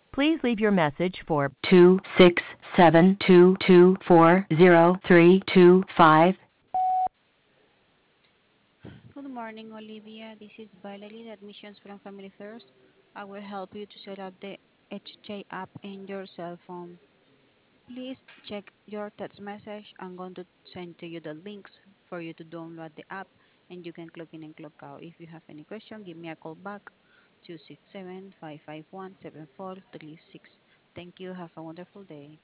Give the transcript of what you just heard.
Please leave your message for 26722403225. Good morning, Olivia. This is Valerie, the admissions from Family First. I will help you to set up the HJ app in your cell phone. Please check your text message. I'm going to send to you the links for you to download the app and you can clock in and clock out. If you have any question, give me a call back 267 551 7436. Thank you. Have a wonderful day.